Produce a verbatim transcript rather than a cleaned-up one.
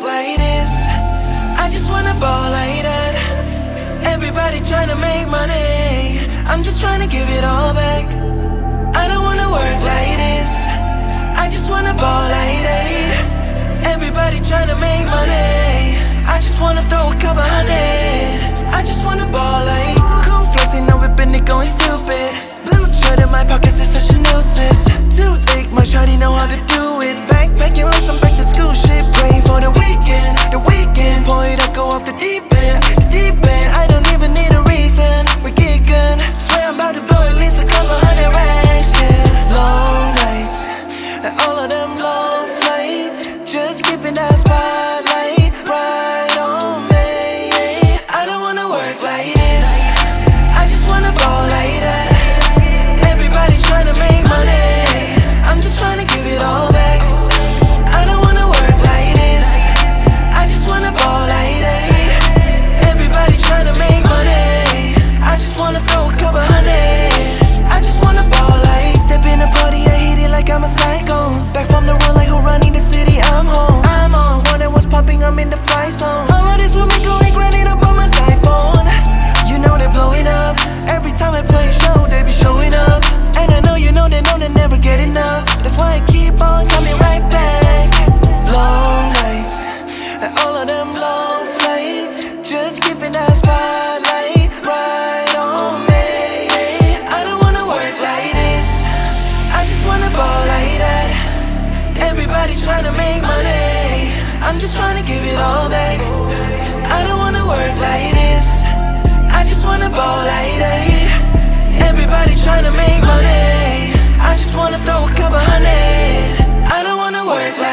work like this. I just wanna ball like that. Everybody tryna make money, I'm just tryna give it all back. I don't wanna work like this. I just wanna ball like that. Everybody tryna make money, I just wanna throw a couple hundred. I just wanna ball like cool flexing, now whipping it going stupid. Blue shirt in my pockets is such a nuisance. Too thick, my shawty know how to do it. Backpacking like some back to school shit. Praying for the weekend, the weekend. Pull it up, go off the deep end, the deep end. I don't even need a reason, we're geeking. Swear I'm about to blow at least a couple hundred racks, yeah. Long nights, and all of them long flights. Just keeping that spotlight right on me. I don't wanna work like this. I just wanna ball like that. Everybody tryna make money, I'm just tryna give it all back. I don't wanna work like this. I just wanna ball like that. Everybody tryna make money, I just wanna throw a couple hundred. I just wanna ball like step in the party, I hit it like I'm a psycho. Back from the road like who running the city, I'm home. I'm on one that was popping, I'm in the flight zone. All of this will make a regret it up on my iPhone. You know they blowing up. Every time I play a show, they be showing up. And I know you know they know they never get enough. That's why I keep on coming right back. Long nights, and all of them long flights. Just keeping that spotlight right on me. I don't wanna work like this. I just wanna ball like that. Everybody tryna make money, I'm just tryna give it all back. I don't wanna work like this. I just wanna ball like that. Everybody tryna make money, I just wanna throw a couple hundred. I don't wanna work like